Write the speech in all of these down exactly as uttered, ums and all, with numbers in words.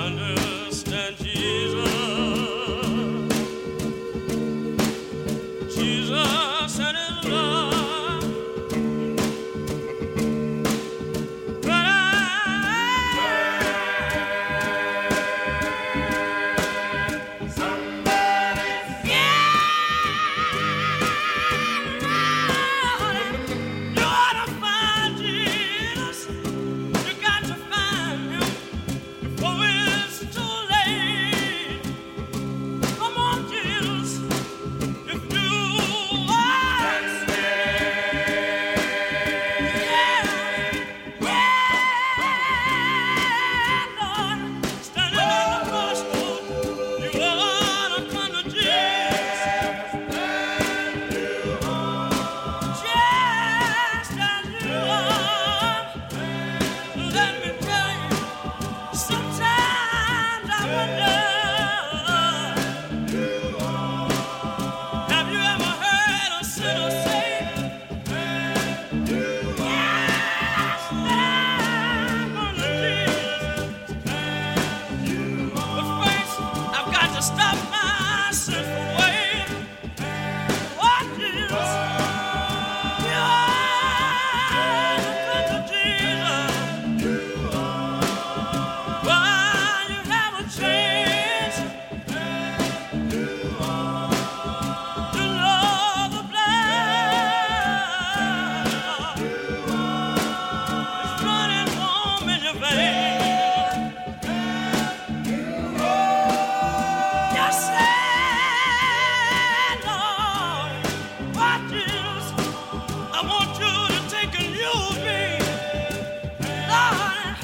understand Jesus. Jesus and his love. But I, somebody, yeah, you ought to find Jesus. You got to find him before it's too late. Come on, Jesus, if you ask. Yeah, yeah, Lord, standing on the crossroad, you ought to come to Jesus. Just as you are. Let me tell you, sometimes I wonder, have you ever heard a sinner say, yes, I'm gonna Jesus. But first, I've got to stop my sinful way. Oh, Jesus, you ought to come to Jesus. While you have a chance to know the blood is running warm in your veins. Yes, Lord, why, Jesus, I want you to take and use me, Lord.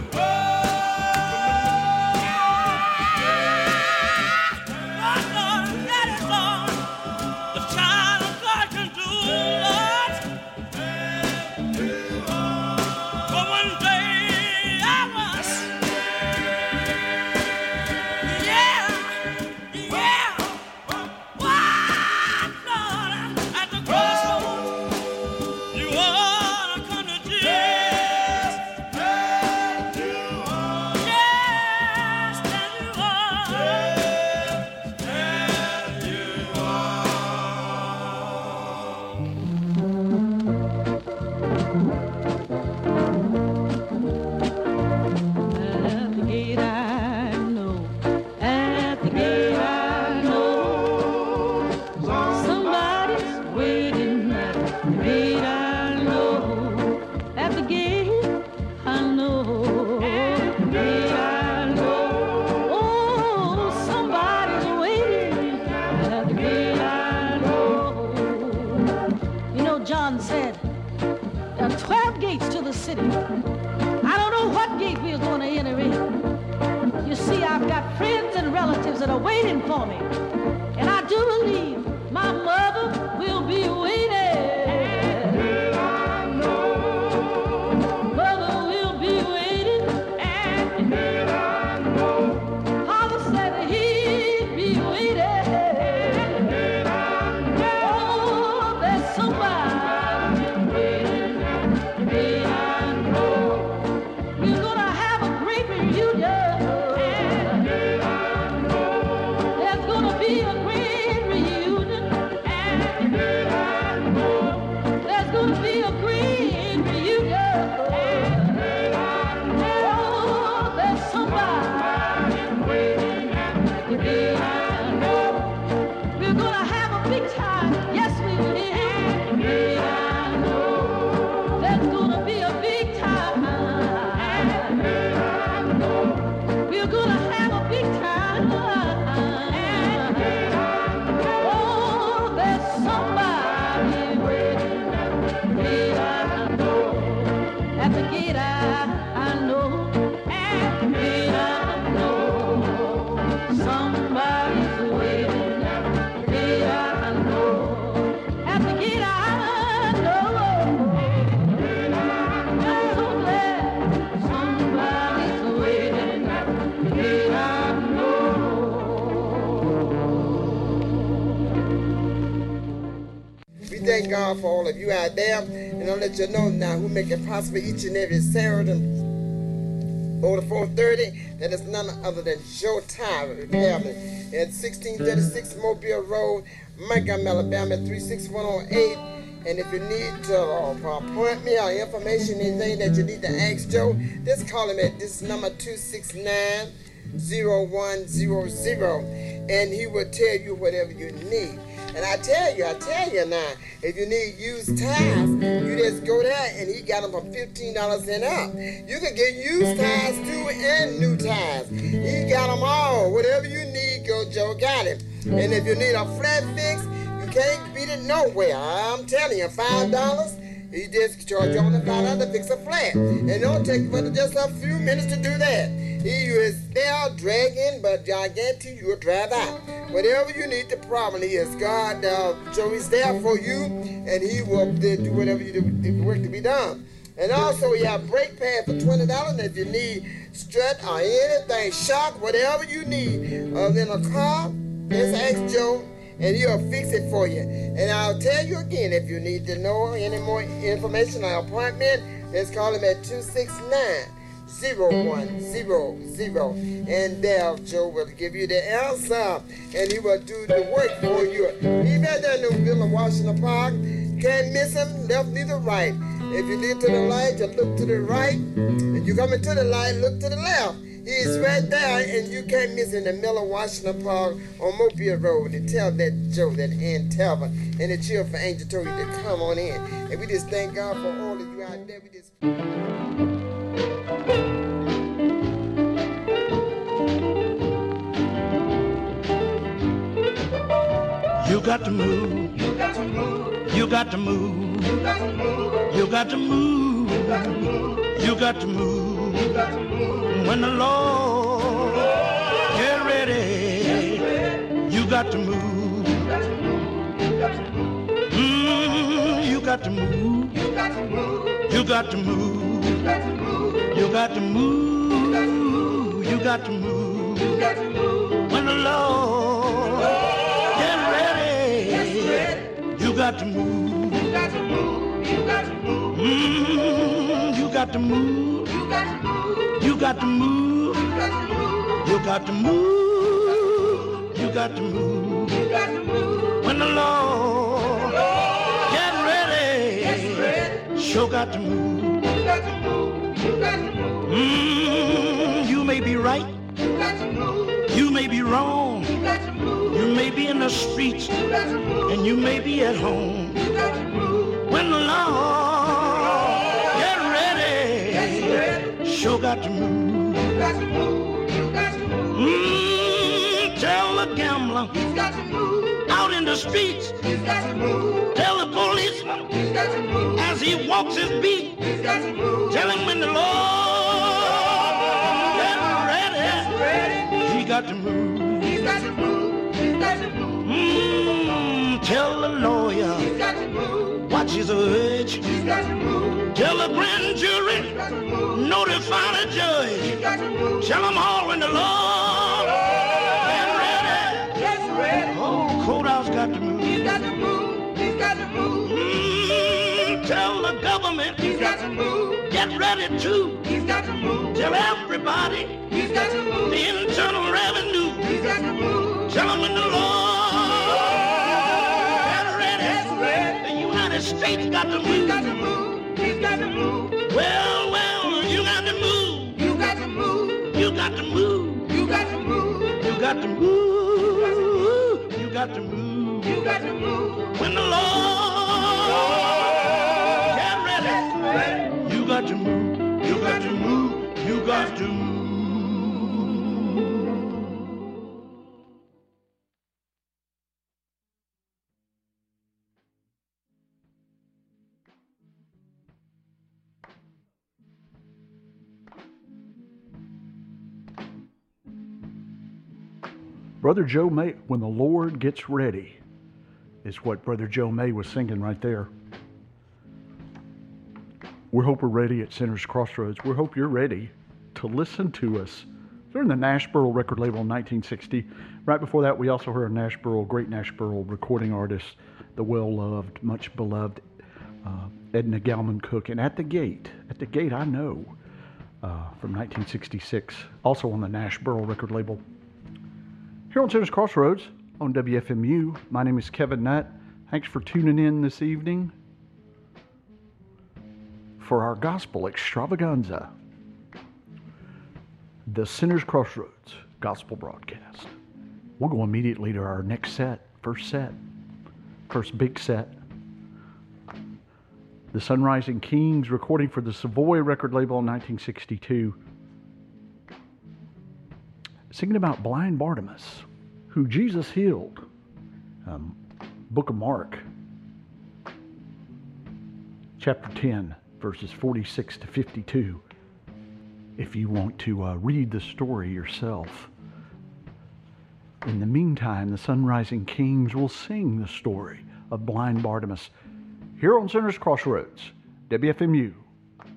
Lord, Lord, that is all the child of God can do, Lord. For one day I was, yeah, yeah, what, Lord, at the crossroads, you ought to come to Jesus. Yes, and you At the gate I know, at the gate I know, somebody's waiting. At the gate I know, at the gate I know, at the gate I know, oh, somebody's waiting. At the gate I know. You know, John said, there are twelve gates to the city. I don't know what gate we're going to enter in. You see, I've got friends and relatives that are waiting for me. And I do believe my mother will be waiting. Mother will be waiting. Father said he'd be waiting. Oh, there's somebody waiting. We're gonna have a great reunion. There's gonna be a great reunion. There's gonna be a great reunion. Oh, there's somebody waiting at the gate. We're gonna have a big time. Yes, we will. There's gonna be a big time. We're gonna have a big time. Oh, there's somebody waiting at the gate I know. At the gate I, I know. At the gate I know. Somebody's waiting at the gate I know. At the gate I know. I'm so glad somebody's waiting at the gate I know. We thank God for all of you out there, and I'll let you know now who make it possible each and every Saturday over the four thirty. That is none other than Joe Tyler Repairman at sixteen thirty-six Mobile Road, Montgomery, Alabama, three six one oh eight. And if you need to uh, appoint me or information, anything that you need to ask Joe, just call him at this number two six nine, zero one zero zero, and he will tell you whatever you need. And I tell you, I tell you now, if you need used tires, you just go there and he got them for fifteen dollars and up. You can get used tires too and new tires. He got them all. Whatever you need, go Joe got it. And if you need a flat fix, you can't beat it nowhere. I'm telling you, five dollars. He just charge you on the five dollars to fix a flat. And it don't take but just a few minutes to do that. He is there dragging, but I guarantee you will drive out. Whatever you need, the problem is God, uh, Joe is there for you, and he will do whatever you do, the work to be done. And also, you have brake pad for twenty dollars, and if you need strut or anything, shock, whatever you need, other than a car, just ask Joe, and he'll fix it for you. And I'll tell you again, if you need to know any more information or appointment, just call him at two six nine, zero one zero zero, and there Joe will give you the answer, and he will do the work for you. He's right there in the middle of Washington Park. Can't miss him, left neither right. If you leave to the light, you look to the right, and you come into the light, look to the left. He's right there, and you can't miss him in the middle of Washington Park on Mobile Road. And tell that Joe, that Ann Talbot, and the Chill for Angel told you to come on in. And we just thank God for all of you out there. We just... You got to move. You got to move. You got to move. You got to move. You got to move. You got to move. You got to move. When the Lord get ready, you got to move. You got to move. You got to move. Mm, you got to move. You got to move. You got to move. You got to move. You got to move. You got to move. You got to move. When the Lord get ready, you got to move. You got to move. You got to move. Mm, you got to move. You got to move. You got to move. You got to move. You got to move. You got to move. When the Lord get ready, sure got to move. You got to move. You got to move. Mm, you may be right. You got to move. You may be wrong. You got to move. You may be in the streets. You got to move. And you may be at home. You got to move. When the Lord get ready, sure got to move. You got to move. You got to move. Mm, tell the gambler he's got to move. Out in the streets, he's got to move. Tell the policeman he's got to move. As he walks his beat, he's got to move. Tell him when the Lord get ready, ready, he got to move. He's got to move. He's got to move. Mm, tell the lawyer he's got to move. Watch his urge. He's got to move. Tell the grand jury, he's got to move. Notify the judge. He's got to move. Tell them all when the Lord get ready. Gets ready. Oh, courthouse got to move. He's got to move. He's got to move. Mm, tell the government he's got to move. Get ready too. He's got to move. Tell everybody he's got to move. The Internal Revenue he's got to move. Tell them when the Lord get ready. Gets ready. The United States got to move. He's got to move. He's got to move. Well, well, you got to move. You got to move. You got to move. You got to move. You got to move. You got to move. You got to move. When the Lord get ready, you got to move. You got to move. You got to move. Brother Joe May, When the Lord Gets Ready, is what Brother Joe May was singing right there. We hope we're ready at Sinners Crossroads. We hope you're ready to listen to us. During the Nash Burrell record label in nineteen sixty. Right before that, we also heard a Nash Burrell, great Nash Burrell recording artist, the well-loved, much-beloved uh, Edna Galman Cook. And at the gate, at the gate, I know, uh, from nineteen sixty-six, also on the Nash Burl record label. Here on Sinners Crossroads on W F M U, my name is Kevin Nutt. Thanks for tuning in this evening for our gospel extravaganza, the Sinners Crossroads gospel broadcast. We'll go immediately to our next set, first set, first big set. The Sunrising Kings recording for the Savoy record label in nineteen sixty-two. Singing about blind Bartimaeus, who Jesus healed. Um, Book of Mark, chapter ten, verses forty-six to fifty-two. If you want to uh, read the story yourself. In the meantime, the Sunrising Kings will sing the story of blind Bartimaeus here on Sinners Crossroads, W F M U.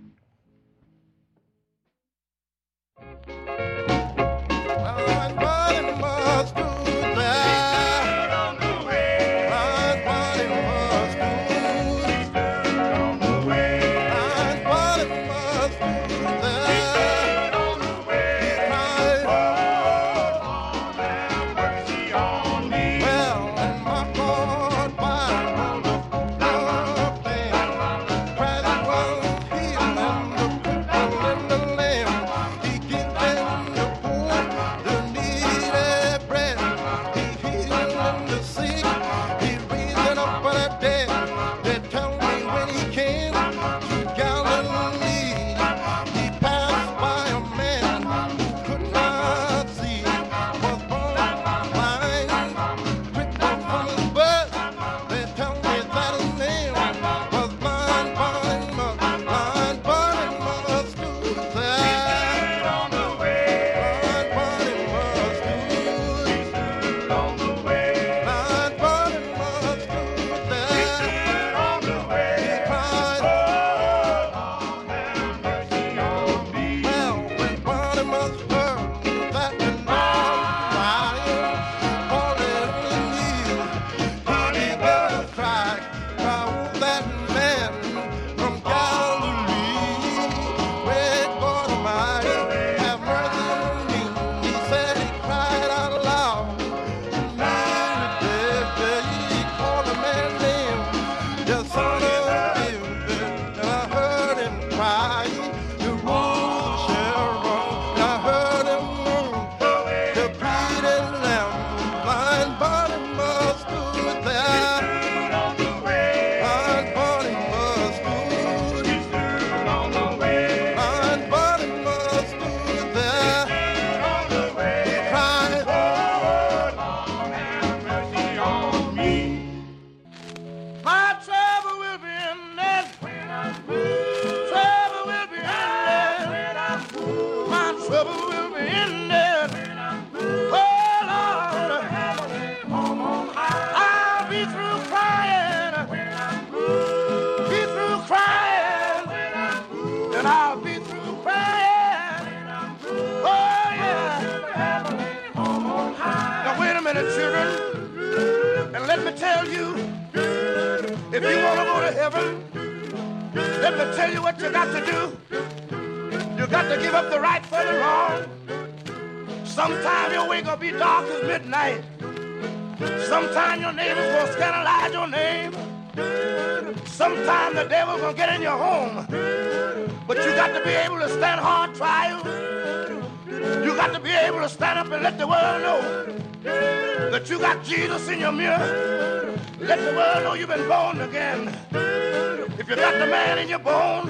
Jesus in your mirror, let the world know you've been born again. If you got the man in your bones,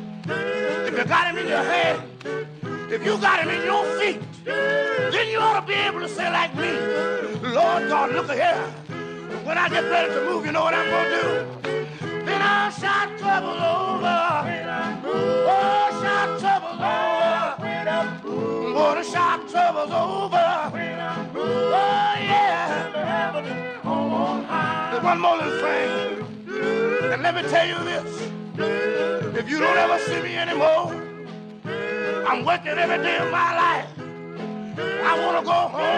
if you got him in your hand, if you got him in your feet, then you ought to be able to say like me, Lord God, look here. When I get ready to move, you know what I'm going to do? Then I'll shout trouble over. Oh, shout trouble over. I'm going to shout troubles over. Oh, yeah. There's one more little thing. And let me tell you this. If you don't ever see me anymore, I'm working every day of my life. I want to go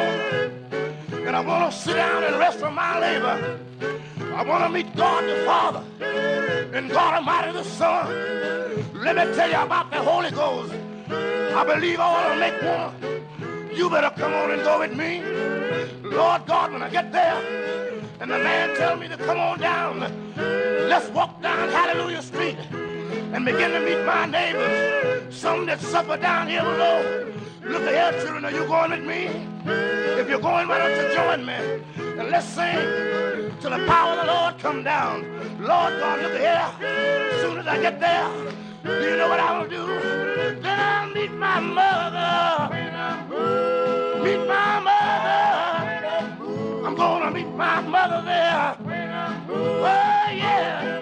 home, and I want to sit down and rest from my labor. I want to meet God the Father and God Almighty the Son. Let me tell you about the Holy Ghost. I believe all will make one. You better come on and go with me. Lord God, when I get there, and the man tell me to come on down, let's walk down Hallelujah Street and begin to meet my neighbors. Some that suffer down here below. Look at here, children, are you going with me? If you're going, why don't you join me? And let's sing till the power of the Lord come down. Lord God, look at here. As soon as I get there, do you know what I will do? Then I'll meet my mother. Meet my mother. I'm gonna meet my mother there. Oh, yeah.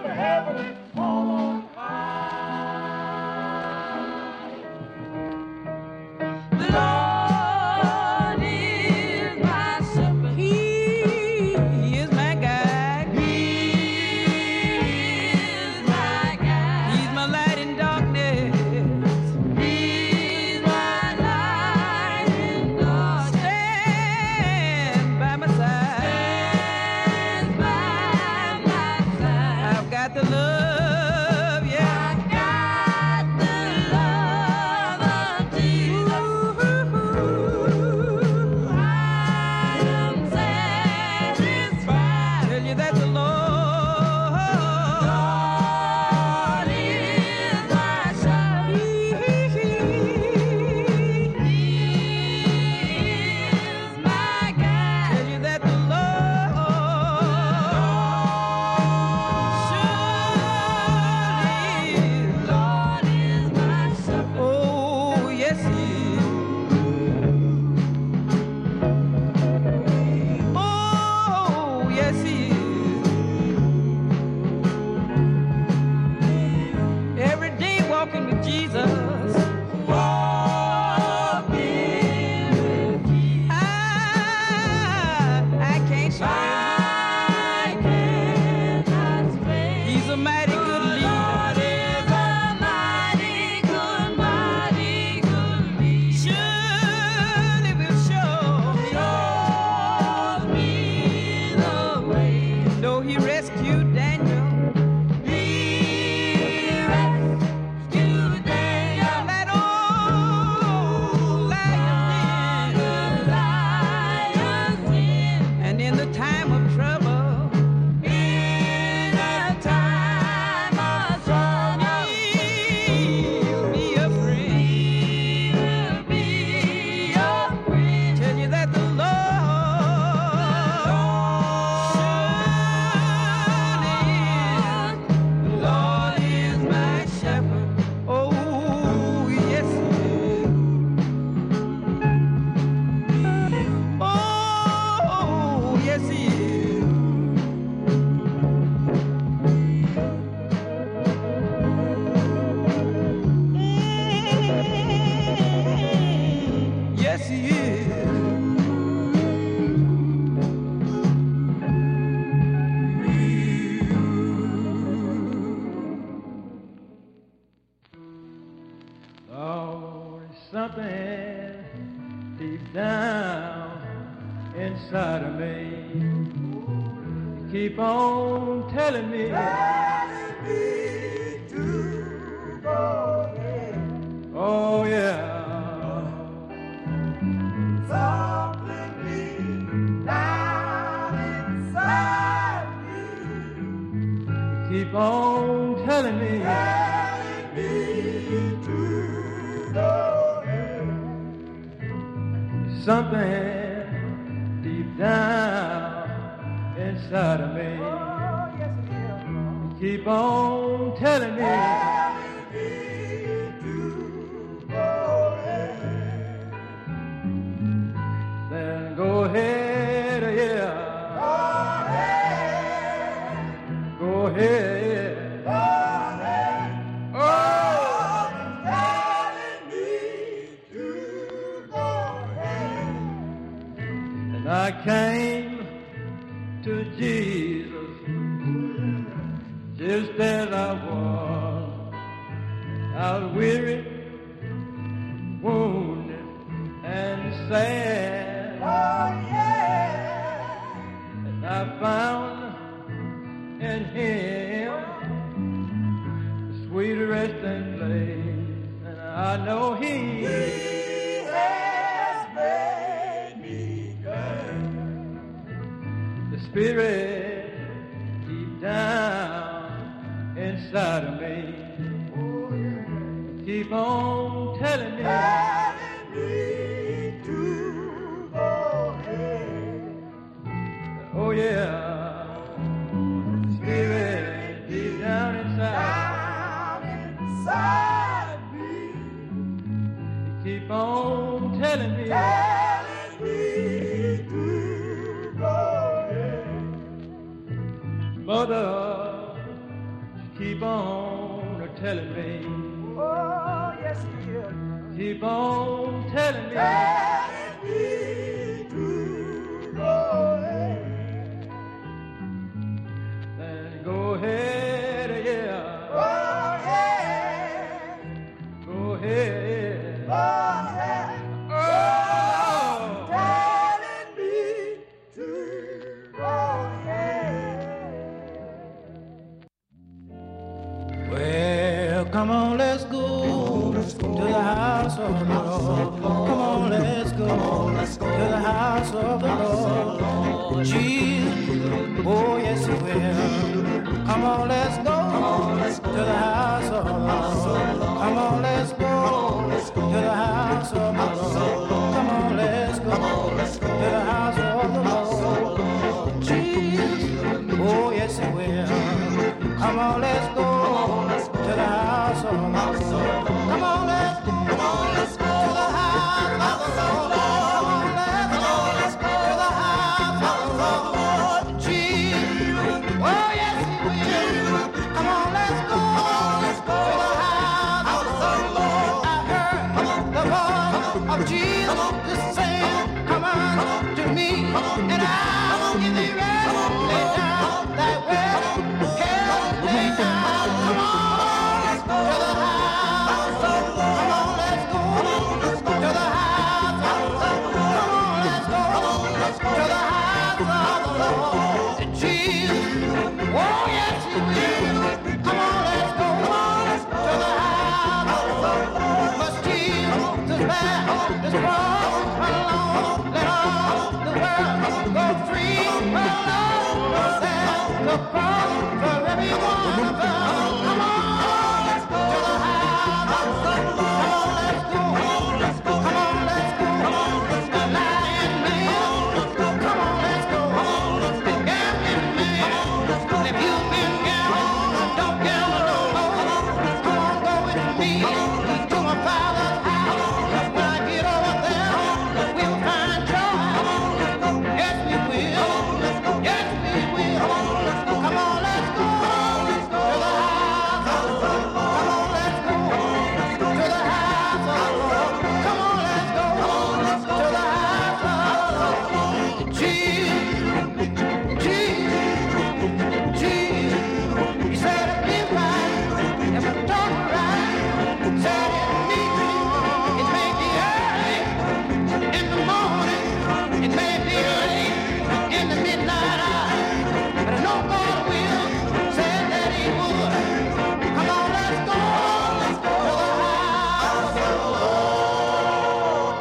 The Lord is my shepherd. He is my guide. He is my guide. He's my light in darkness. He's my light in darkness. Stand by my side. Stand by my side. I've got the love, yeah. I got the love of Jesus. I am satisfied. Tell you that the Lord, Lord is my shepherd. He is my guide. Tell you that the Lord, surely, Lord is my shepherd. Oh, yes, He is. Oh, yes, He is. Every day walking with Jesus. Walking with Jesus. I, I can't stray. I cannot stray. He's a mighty good leader. Lord is a mighty good, mighty good leader. Surely will show shows me the way. Though He rescued Daniel, He rescued Daniel. That old lion den. And in the time of trouble, in the time of trouble, He'll be a friend. He'll be your friend. Tell you that the Lord, surely, Lord is my shepherd. Oh, yes, He is. Oh, yes, He is. Yes, He is. Oh, something deep down inside of me. Keep on telling me. Oh, yeah. Something deep down inside me. Keep on telling me. Something deep down inside of me. Keep on telling me. Then go ahead, yeah. Go ahead. Oh, and I came to Jesus just as I was. I was weary, wounded, and sad. Oh, yeah. And I found in Him the sweet resting place. And I I know he, he has made me glad. The Spirit deep down inside of me, Oh, yeah. keep on telling me, Telling me to go ahead. oh yeah, the Spirit deep down inside, Down inside me, keep on telling me, telling me to go ahead. Mother, keep on telling me, Oh, yes, he is. keep on telling me, Telling me to go ahead. then go ahead, yeah, Go ahead. go ahead. Go ahead. Oh, Telling me to go ahead. Well, come on, let's go to the house of the Lord. Come on, let's go to the house of the Lord. Jesus, oh yes, he will. Come on, let's go to the house of the Lord. Come on, let's go to the house of the Lord. Come on, let's go to the house of the Lord. Jesus, oh yes, he will. Come on, let's go to the house of the Lord. Come on, let's go. Come on, let's go to the house of the Lord. Come on, let's go to the house of the Lord. Jesus, oh yes, he will. Come on, let's go. Let's go to the house of the Lord. I heard the voice of Jesus saying, come on to me, and I will give thee rest. Lay down thy way. Help me down. Come on, let's go to the house of the Lord. Come on, let's go. Let's go to the house of the Lord. Come on, let's go. Let's go to the house of the Lord. And Jesus, oh yes, he will. Come on, let's go. Let's go to the house of the Lord. Must Jesus bear this cross alone? Let all the world go free. Alone, set the cross for everyone of us. Come on, let's go to the house of the Lord. Come on, let's go. Come on, let's go. Come on, let's go. The lion man. Come on, let's go. The gambling man. If you've been gambling, don't gamble no more. Come on, go with me to my father's house. When I get over there, we'll find joy. Yes, we will. Yes, we will. Come on, let's go to the house of the Lord. Come on, let's go to the house of the Lord. Come on, let's go to the house of the Lord. Jesus, Jesus, Jesus. He said it be right if I talk right. Said it be good. It may be early in the morning. It may be late in the midnight hour. But I know God will. Said that he would. Come on, let's go. Let's go to the house of the Lord.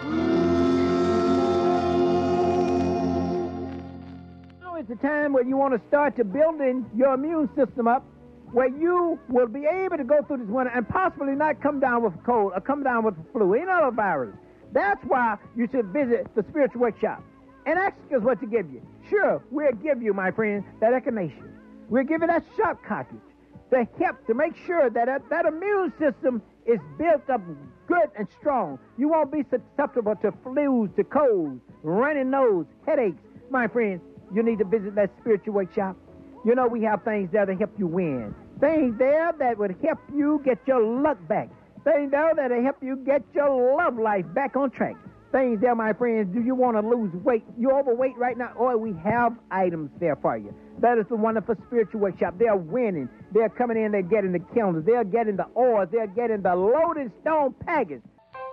Now it's a time where you want to start to building your immune system up, where you will be able to go through this winter and possibly not come down with a cold or come down with the flu, any other virus. That's why you should visit the Spiritual Workshop and ask us what to give you. Sure, we'll give you, my friend, that echinacea. We'll give you that sharp cartridge to help to make sure that that, that immune system is built up good and strong. You won't be susceptible to flus, to colds, running nose, headaches. My friends, you need to visit that Spiritual Workshop. You know, we have things there to help you win. Things there that would help you get your luck back. Things there that will help you get your love life back on track. Things there, my friends, do you want to lose weight? You overweight right now? Oh, we have items there for you. That is the wonderful Spiritual Workshop. They're winning. They're coming in, they're getting the calendars. They're getting the oils. They're getting the loaded stone package.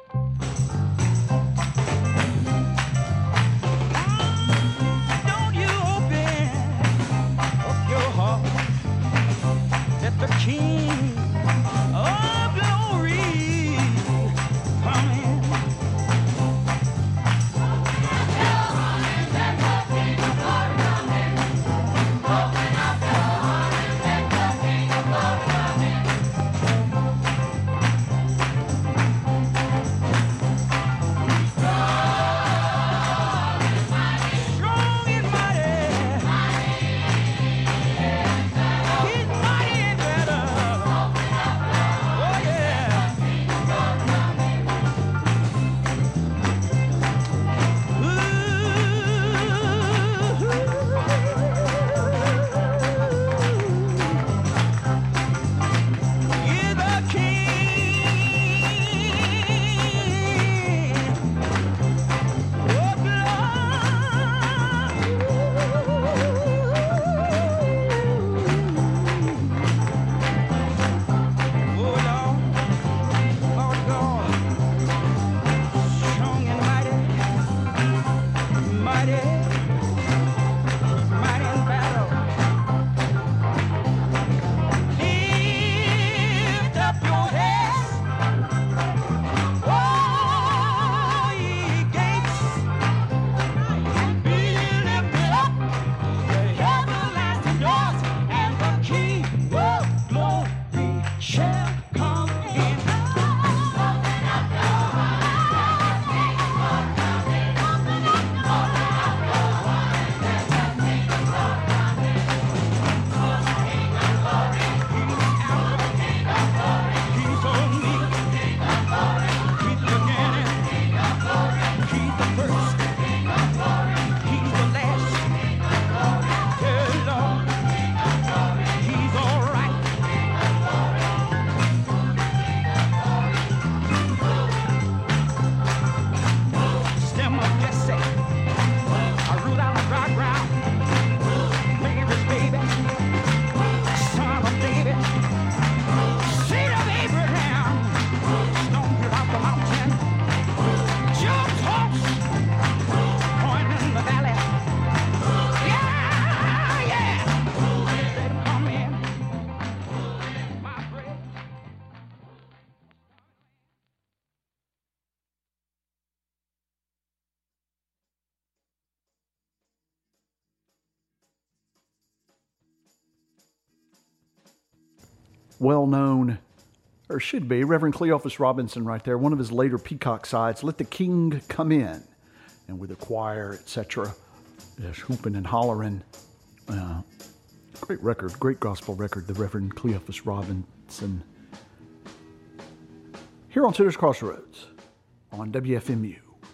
Don't you open up your heart, let the King of Glory well-known, or should be, Reverend Cleophas Robinson right there, one of his later Peacock sides, Let the King Come In, and with a choir, et cetera, just hooping and hollering. Uh, great record, great gospel record, the Reverend Cleophas Robinson. Here on Sinners Crossroads, on W F M U.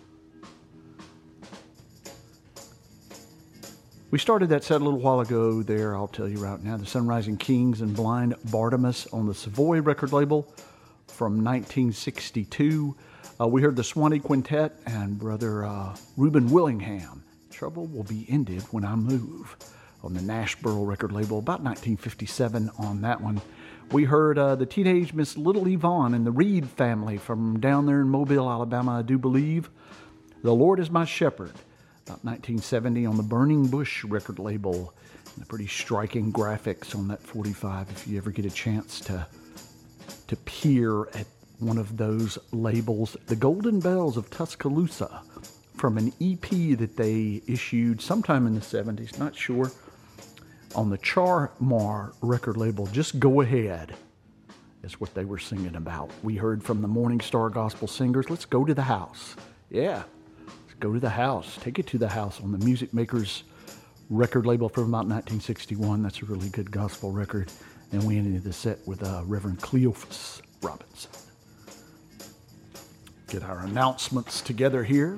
We started that set a little while ago there, I'll tell you right now, the Sunrising Kings and Blind Bartimaeus on the Savoy record label from nineteen sixty-two. Uh, we heard the Swanee Quintet and Brother uh, Reuben Willingham. Trouble Will Be Ended When I Move on the Nashboro record label, about nineteen fifty-seven on that one. We heard uh, the Teenage Miss Little Yvonne and the Reed family from down there in Mobile, Alabama, I do believe. The Lord Is My Shepherd, about nineteen seventy on the Burning Bush record label. And the pretty striking graphics on that forty-five if you ever get a chance to, to peer at one of those labels. The Golden Bells of Tuscaloosa from an E P that they issued sometime in the seventies, not sure, on the Charmar record label. Just Go Ahead is what they were singing about. We heard from the Morning Star Gospel Singers, Let's Go to the House. Yeah, let's go to the house. Take it to the house on the Music Makers record label from about nineteen sixty-one. That's a really good gospel record. And we ended the set with uh, Reverend Cleophas Robinson. Get our announcements together here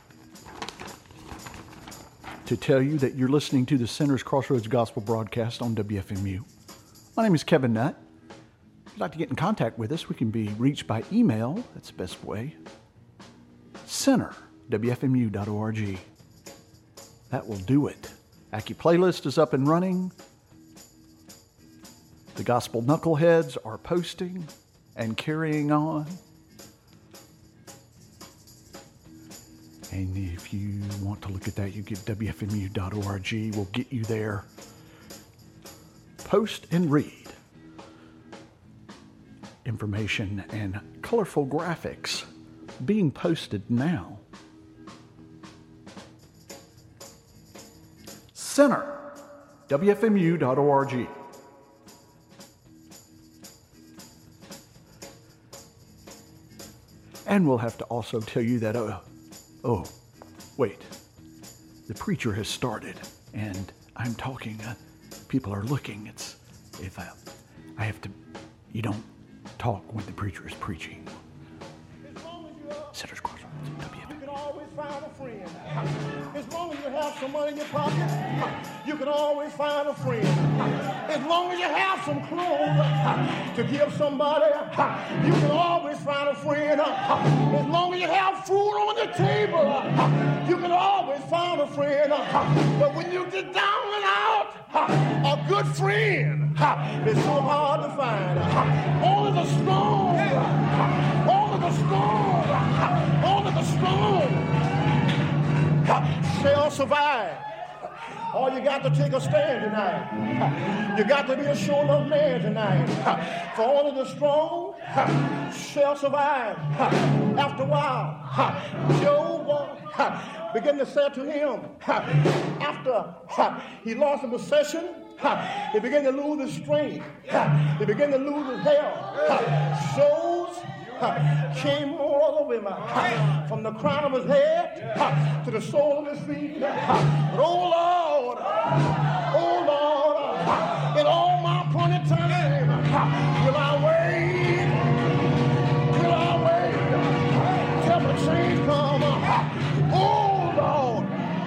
to tell you that you're listening to the Sinners Crossroads Gospel broadcast on W F M U. My name is Kevin Nutt. If you'd like to get in contact with us, we can be reached by email. That's the best way. Sinner, W F M U dot org. That will do it. Aki playlist is up and running. The Gospel Knuckleheads are posting and carrying on. And if you want to look at that, you get W F M U dot org. We'll get you there. Post and read. Information and colorful graphics being posted now. Center, W F M U dot org. And we'll have to also tell you that, uh, oh, wait, the preacher has started, and I'm talking, uh, people are looking. It's, if I, I have to, you don't talk when the preacher is preaching. Sinners Crossroads, W F M. You can always find a friend. As long as you have some money in your pocket, you can always find a friend. As long as you have some clothes to give somebody, you can always find a friend. As long as you have food on the table, you can always find a friend. But when you get down and out, a good friend is so hard to find. Only the strong, only the strong, only the strong shall survive. All you got to take a stand tonight. You got to be a sure enough man tonight. For only the strong shall survive. After a while, Job began to say to him, after he lost the possession, he began to lose his strength. He began to lose his health. Souls came all over him, from the crown of his head to the sole of his feet. But oh Lord, oh Lord, in all my appointed time, will I wait, will I wait till the change come? Oh Lord,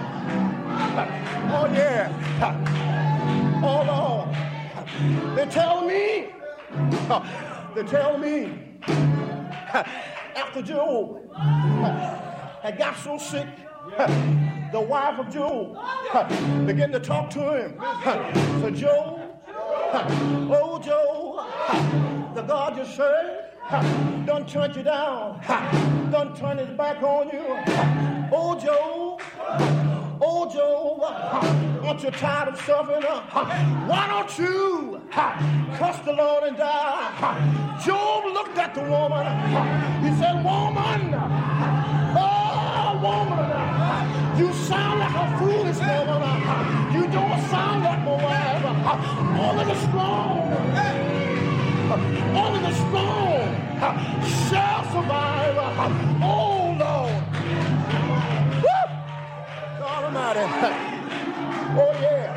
oh yeah, oh Lord. They tell me, they tell me, after Job had got so sick, the wife of Job began to talk to him. So Job, oh Job, the God you serve done turned you down, done turned his back on you. Oh Job, oh Job, aren't you tired of suffering? Why don't you curse the Lord and die? Job looked at the woman. He said, woman, oh woman, you sound like a foolish woman. You don't sound like my wife. Only the strong, Only the strong shall survive. Oh, Lord. Woo! God Almighty. Oh, yeah.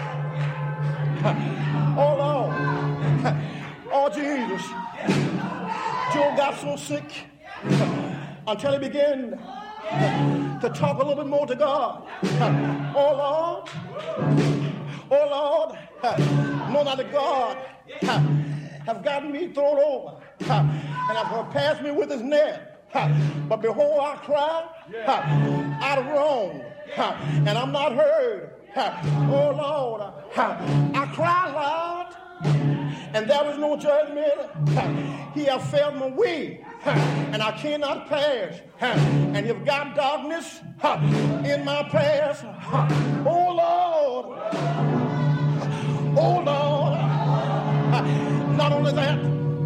Oh, Lord. Oh, Jesus. Joe got so sick until he began to talk a little bit more to God. Oh, Lord. Oh, Lord. No, not to God. Have gotten me thrown over and have passed me with his net. But behold, I cry out of wrong, and I'm not heard. Oh, Lord. I cry loud, and there is no judgment. He has failed my way, and I cannot pass. And you've got darkness in my past. Oh, Lord. Oh, Lord. Not only that,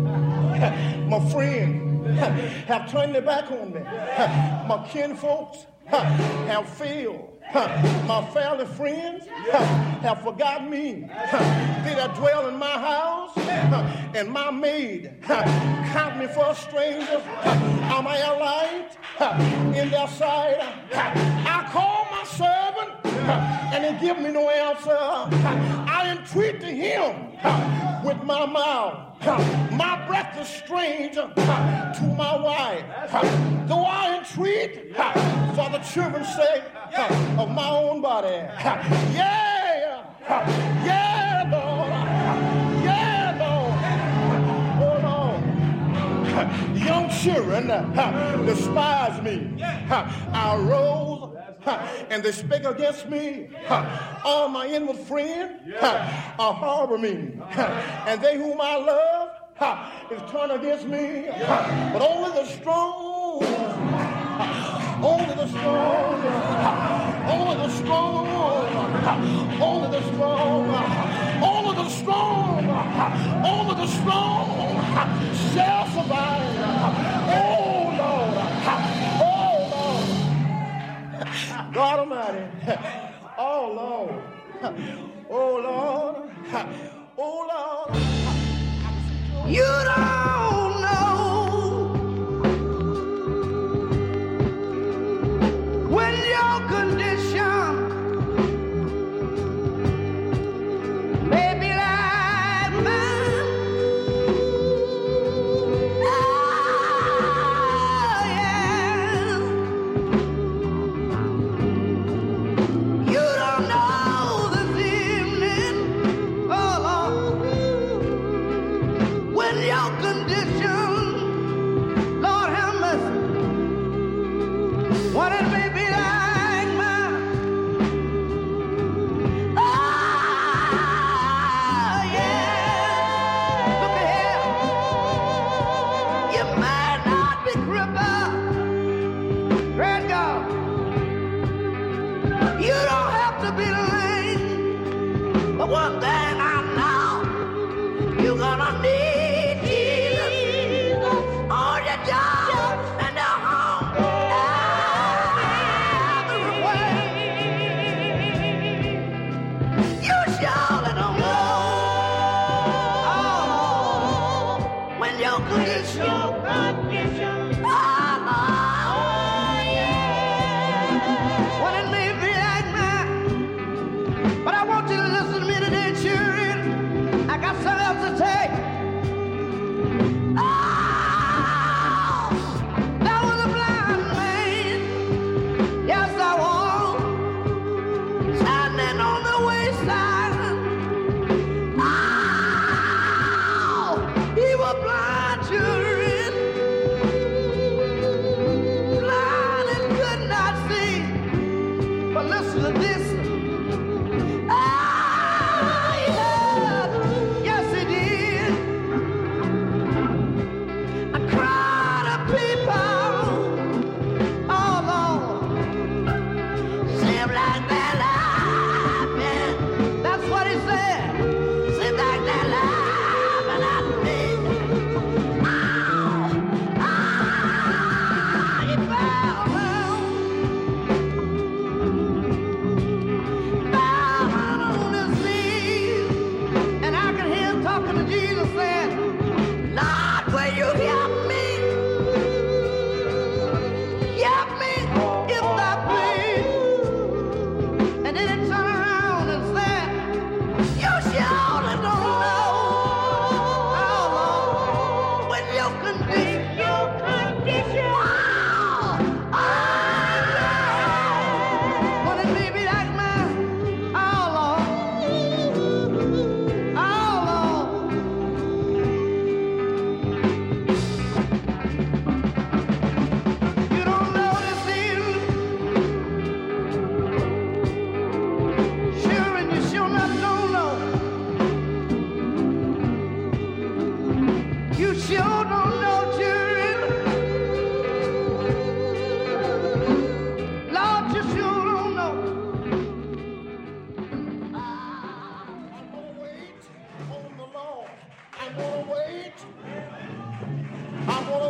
my friend have turned their back on me. My kinfolks have failed. My family friends have forgotten me. They that dwell in my house and my maid count me for a stranger. Am I a light in their sight? I call my servant and he give me no answer. I entreat to him with my mouth. My breath is strange to my wife. Though I entreat for the children's sake of my own body. Yeah, yeah, Lord. Yeah, Lord. Oh, Lord. Young children despise me. I arose and they spake against me. All my inward friends are harbor me. And they whom I love is turned against me. But only the strong, only the strong, only the strong, only the strong, only the strong, only the strong shall survive. Oh, Lord. Oh, Lord. God Almighty. Oh, Lord. Oh, Lord. Oh, Lord. You don't know when your condition may be like mine. Oh, yeah. You don't know this evening, oh Lord, when your condition, Lord have mercy, what it may be like mine. Oh, yeah. Look here. You might not be crippled. Praise God. You don't have to be lame. But one thing I know, you're gonna need Jesus on your job and your home. Every way. You surely don't know. Oh, when your condition, oh, what it may be like mine. But I want you to listen to me today, children. I got something else to say. Oh, that was a blind man. Yes, I was. Standing on the wayside. Oh, he was blind, children. Blind and could not see. But listen to this. Ah, yeah. Yes, he did. I cried to people. Oh, Lord. Seemed like their life, man. That's what he said. Seemed like their life, and I did. Oh, ah, he fell down. Down on his knees. And I could hear him talking to Jesus saying, Lord,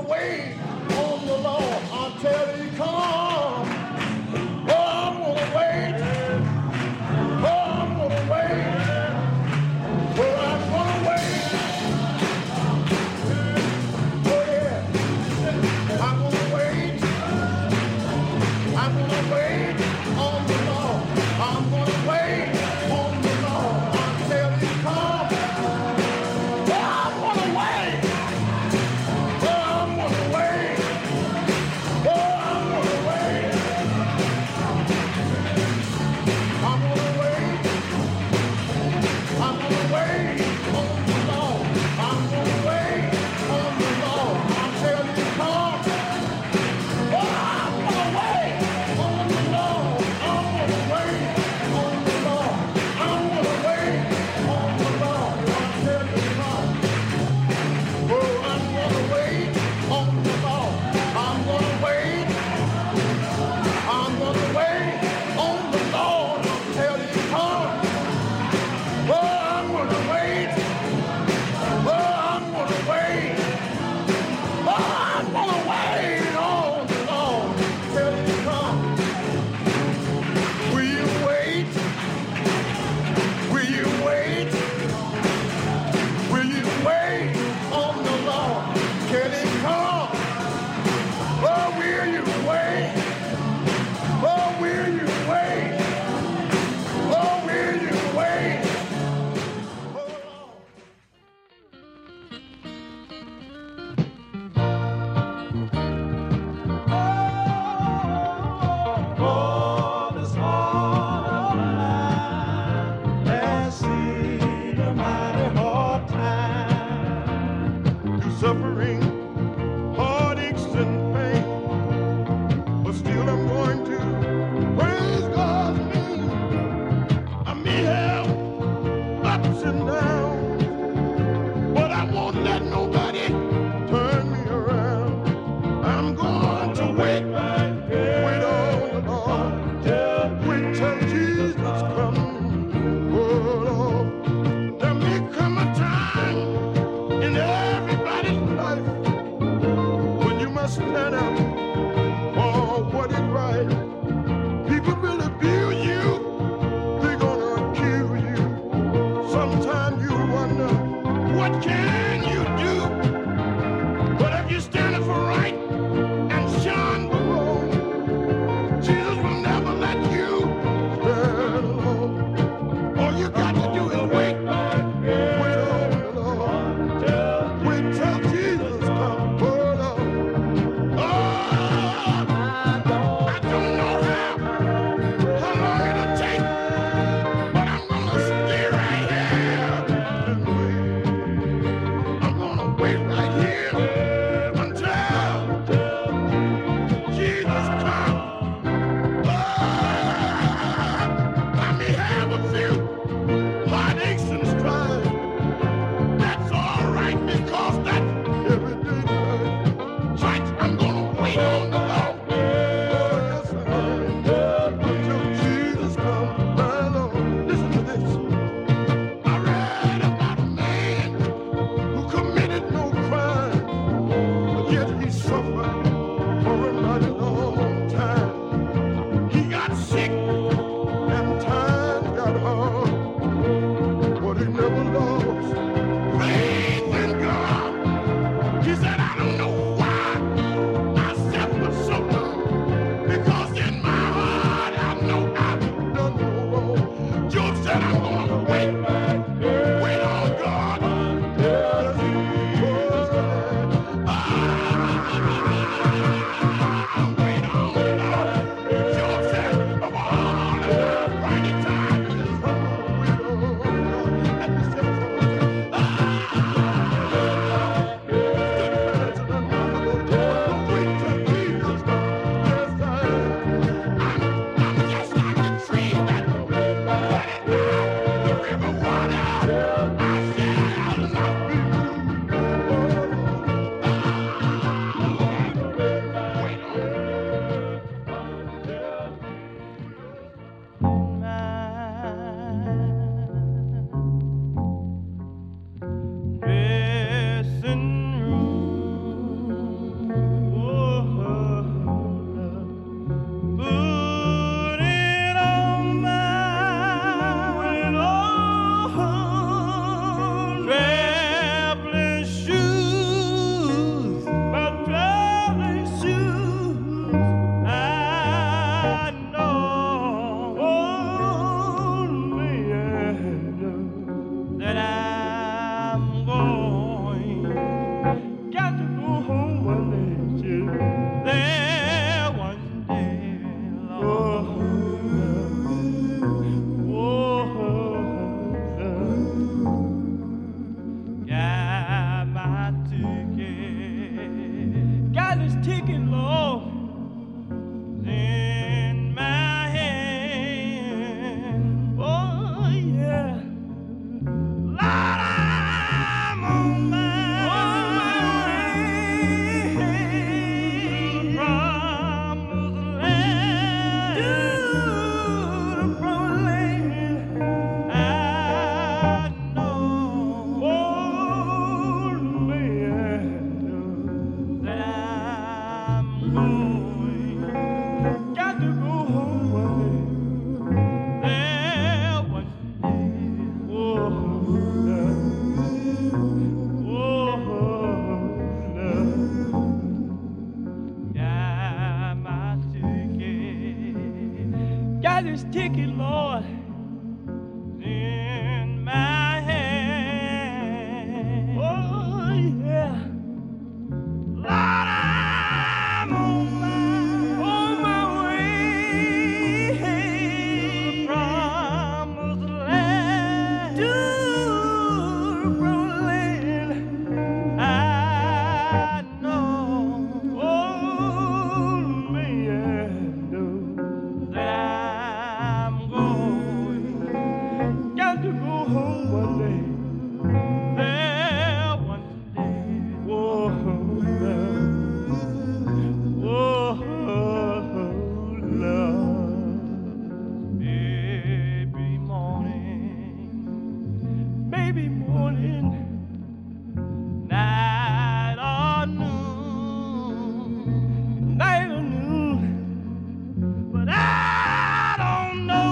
wait on the Lord until he comes. Oh, I'm gonna wait. Oh, I'm gonna wait. Oh, I'm gonna wait. Oh, yeah. I'm gonna wait. I'm gonna wait on the Lord. I'm gonna wait on the Lord until he comes. Oh, I'm gonna wait. Oh, I'm gonna wait. take it, Lord, in my hand. Oh, yeah. Lord, I'm on my, on my way to the promised land. To the promised land. I know, oh, man, know that I'm going. Got to go home one day. There one day. Whoa, love. Whoa, love. Baby morning. Baby morning. Night or noon. Night or noon. But I don't know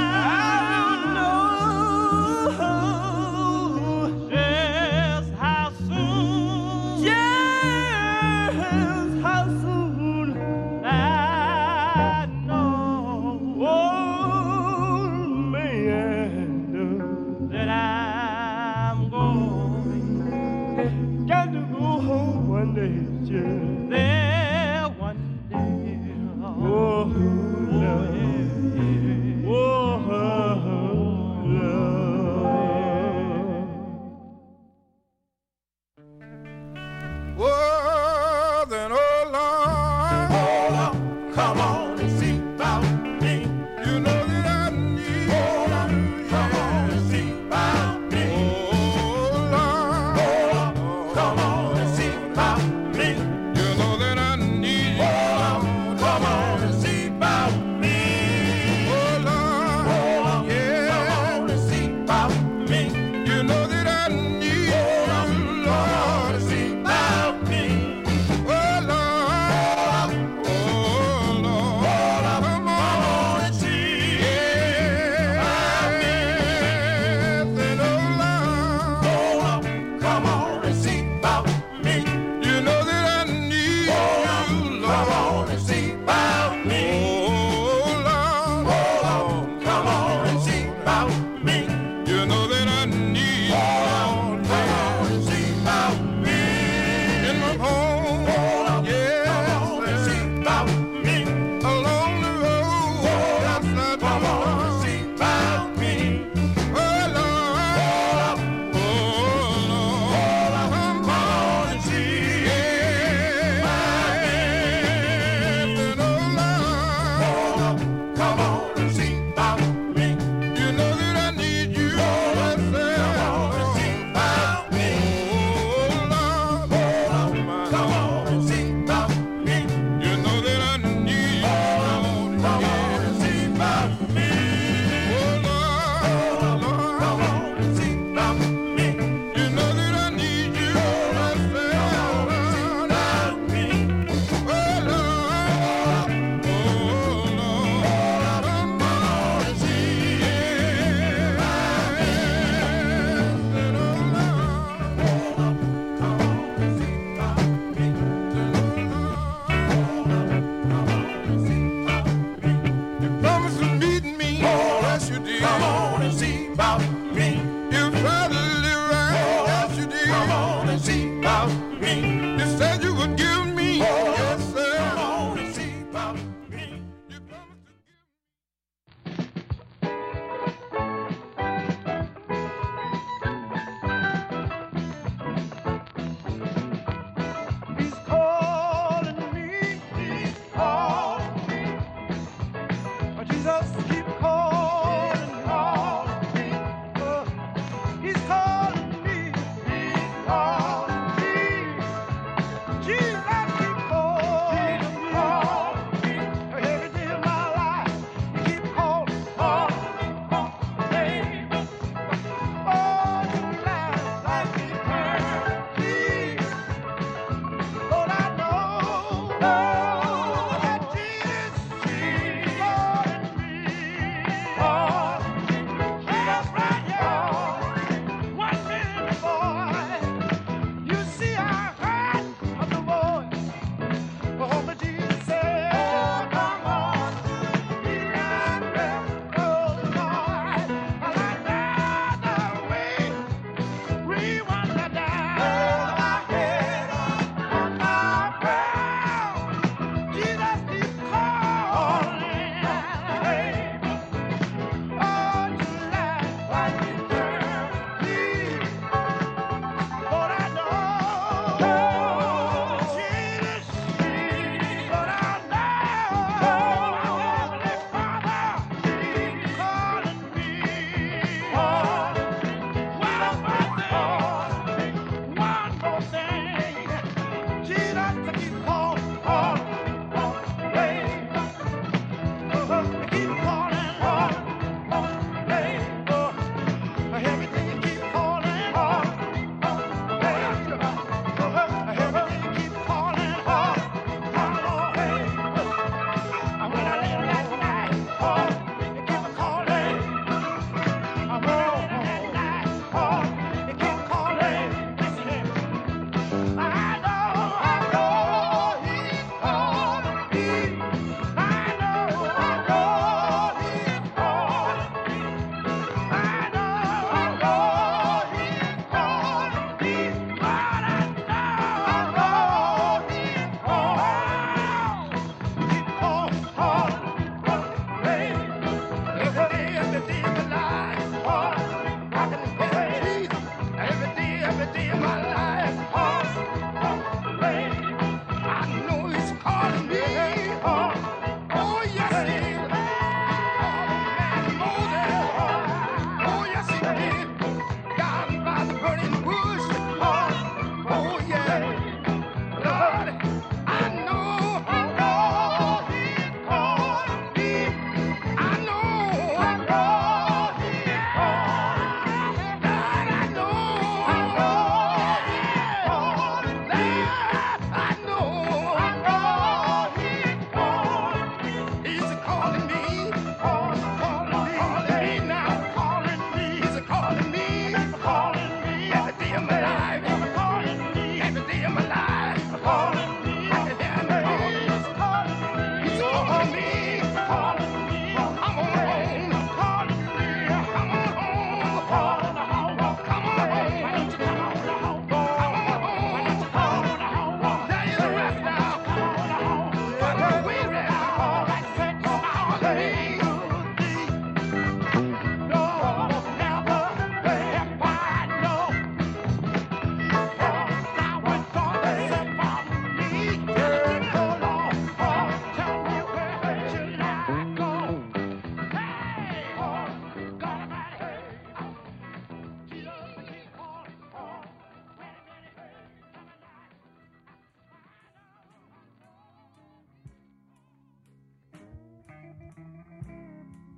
how, just how soon, just how soon I know, oh man, that I'm going.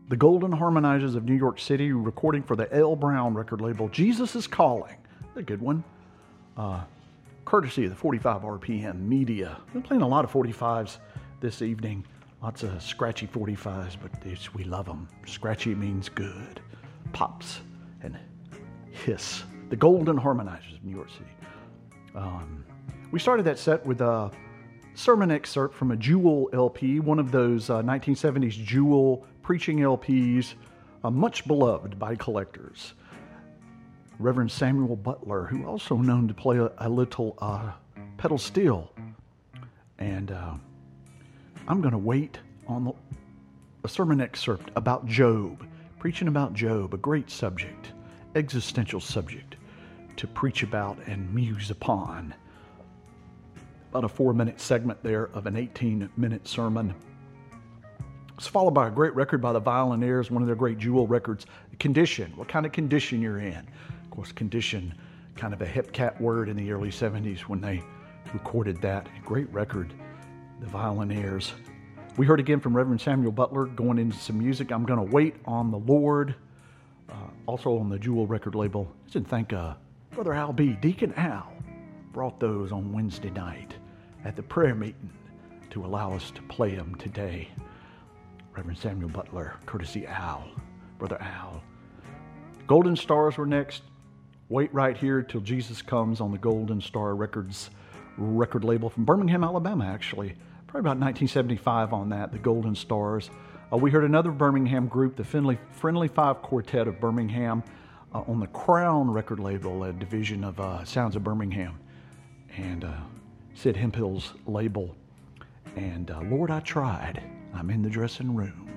the Golden Harmonizers of New York City, recording for the L. Brown record label. Jesus is Calling, a good one. Uh, courtesy of the forty-five R P M Media. We're playing a lot of forty-fives this evening. Lots of scratchy forty-fives, but it's, we love them. Scratchy means good. Pops and hiss. The Golden Harmonizers of New York City. Um, we started that set with a sermon excerpt from a Jewel L P, one of those uh, nineteen seventies Jewel preaching L Ps, uh, much beloved by collectors. Reverend Samuel Butler, who also known to play a, a little uh, pedal steel. And uh, I'm going to wait on the, a sermon excerpt about Job, preaching about Job, a great subject, existential subject to preach about and muse upon. About a four-minute segment there of an eighteen-minute sermon. It's followed by a great record by the Violinaires, one of their great Jewel records, Condition. What kind of condition you're in? Of course, condition, kind of a hip cat word in the early seventies when they recorded that. A great record, the Violinaires. We heard again from Reverend Samuel Butler going into some music. I'm going to wait on the Lord, uh, also on the Jewel record label. I should thank uh, Brother Al B. Deacon Al brought those on Wednesday night at the prayer meeting to allow us to play them today. Reverend Samuel Butler, courtesy Al, Brother Al. Golden Stars were next. Wait right here till Jesus Comes on the Golden Star Records record label from Birmingham, Alabama, actually. Probably about nineteen seventy-five on that, the Golden Stars. Uh, we heard another Birmingham group, the Friendly, Friendly Five Quartet of Birmingham, uh, on the Crown record label, a division of uh, Sounds of Birmingham, and uh, Sid Hemphill's label. And uh, Lord, I Tried. I'm in the dressing room,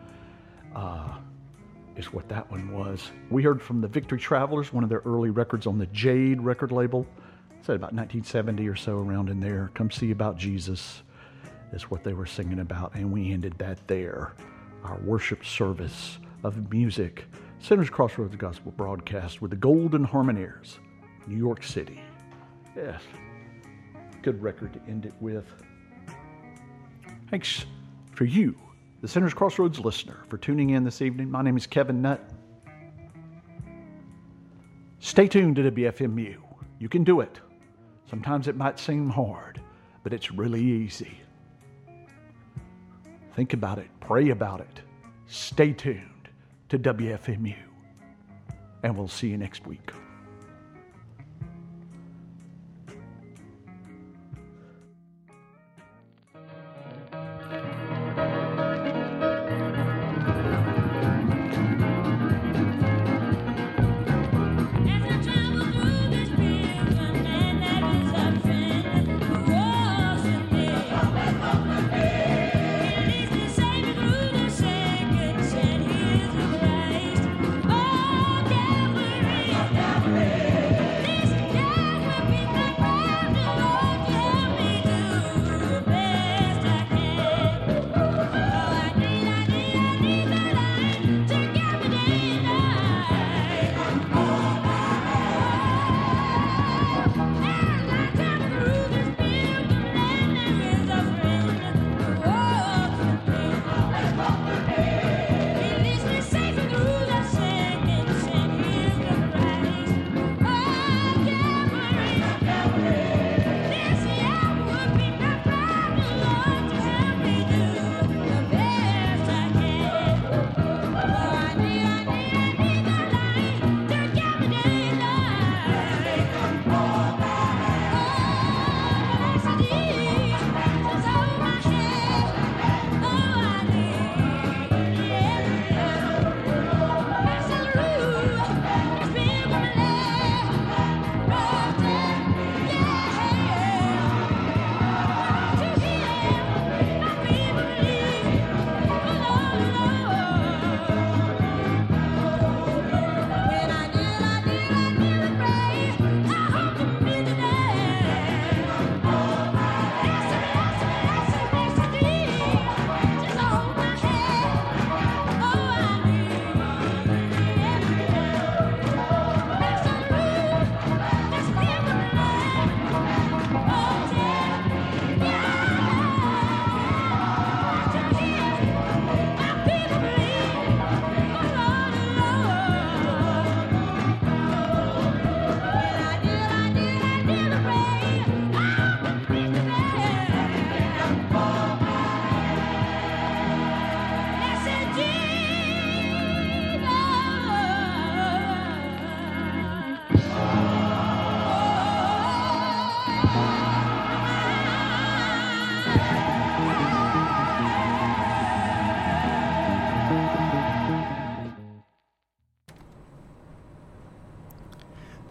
uh, is what that one was. We heard from the Victory Travelers, one of their early records on the Jade record label. I said about nineteen seventy or so, around in there. Come See About Jesus is what they were singing about, and we ended that there. Our worship service of music, Sinners Crossroads Gospel broadcast with the Golden Harmoneers, New York City. Yes, good record to end it with. Thanks for you, the Sinners Crossroads listener, for tuning in this evening. My name is Kevin Nutt. Stay tuned to W F M U. You can do it. Sometimes it might seem hard, but it's really easy. Think about it. Pray about it. Stay tuned to W F M U. And we'll see you next week. Oh, Calvary.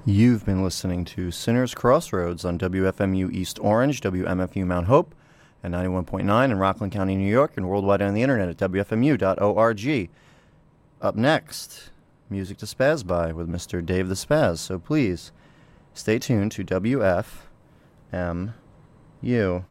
You've been listening to Sinners Crossroads on W F M U East Orange, W M F U Mount Hope, and ninety-one point nine in Rockland County, New York, and worldwide on the internet at W F M U dot org. Up next, music to spaz by with Mister Dave the Spaz. So please, stay tuned to W F M U.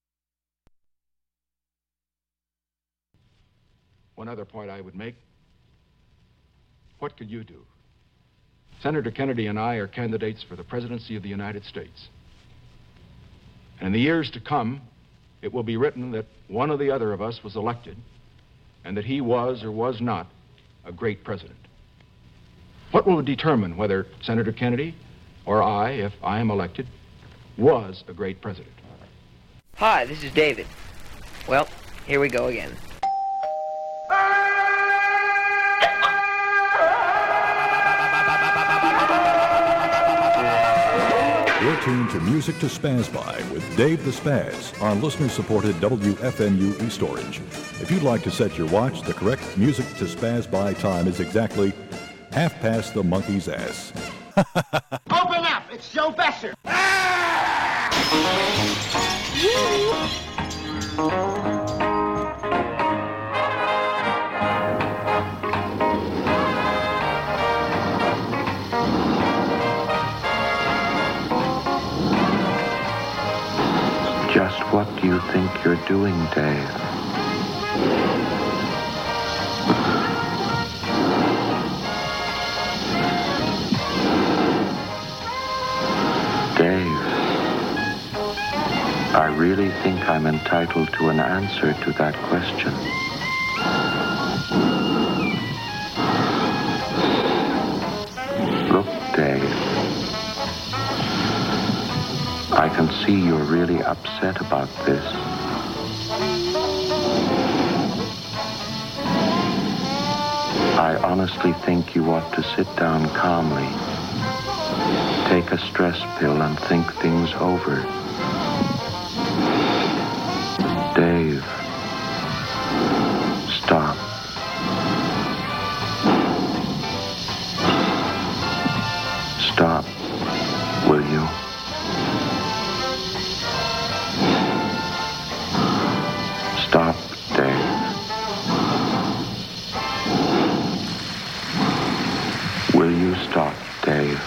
One other point I would make. What could you do? Senator Kennedy and I are candidates for the presidency of the United States. And in the years to come, it will be written that one or the other of us was elected and that he was or was not a great president. What will determine whether Senator Kennedy or I, if I am elected, was a great president? Hi, this is David. Well, here we go again. You're tuned to Music to Spaz By with Dave the Spaz on listener-supported W F M U East Orange. If you'd like to set your watch, the correct Music to Spaz By time is exactly half past the monkey's ass. Open up! It's Joe Besser! Just what do you think you're doing, Dave? Dave, I really think I'm entitled to an answer to that question. Look, Dave, I can see you're really upset about this. I honestly think you ought to sit down calmly, take a stress pill, and think things over. Dave, stop. Stop, will you? Stop, Dave. Will you stop, Dave?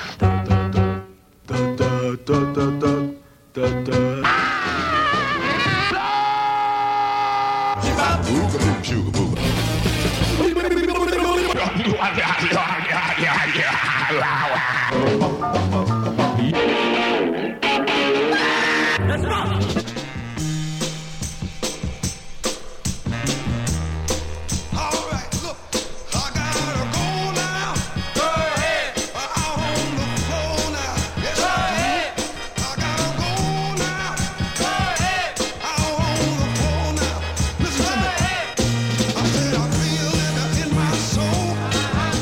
Let's go! Soul.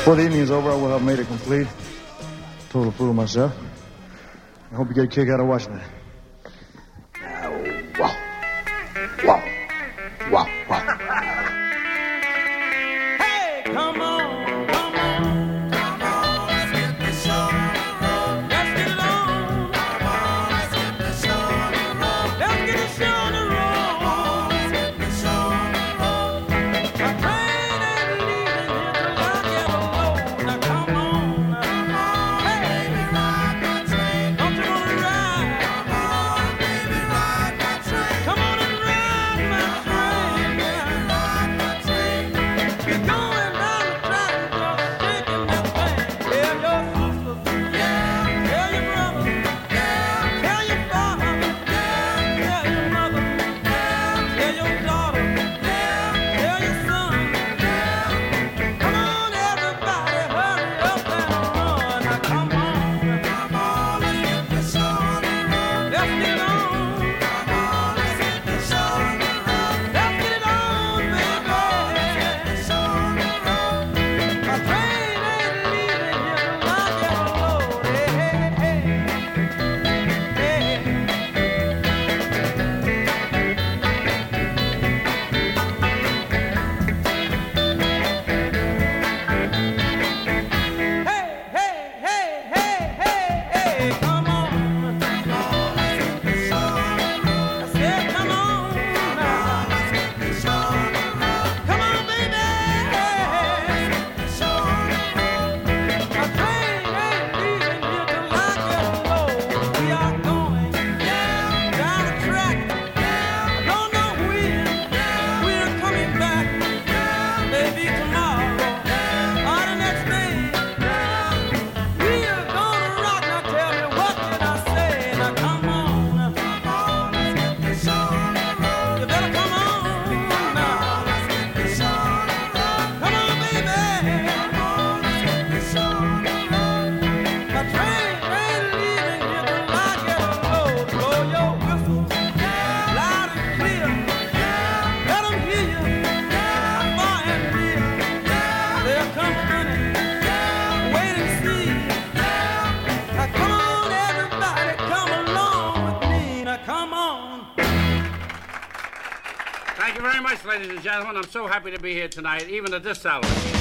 Before the evening is over, I will have made it complete. Total fool of myself. I hope you get a kick out of watching it. Wow. Wow. Wow. Wow. Hey, come on. Ladies and gentlemen, I'm so happy to be here tonight, even at this salary.